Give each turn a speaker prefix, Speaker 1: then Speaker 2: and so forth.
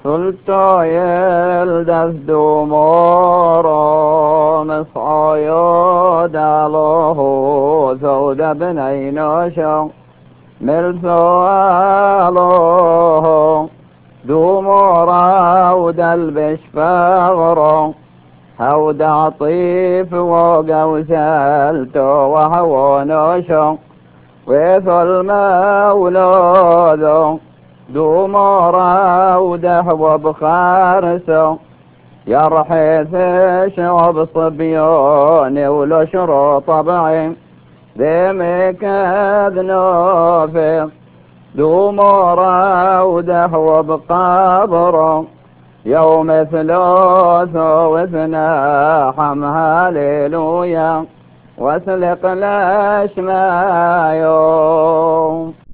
Speaker 1: سلطة يلدث دمورا مصعيا داله ثود بني نشا ملثواله دمورا ودلبش فغرا هود عطيف وقوسلته وهو نشا ويث المولود دمورا ودحو بخارسه يرحث شعب صبيوني ولشر طبعي ذمك ذنوفي دمورا ودحو بقبره يوم ثلاث واثنا حم هاليلويا واسلق الاشمايو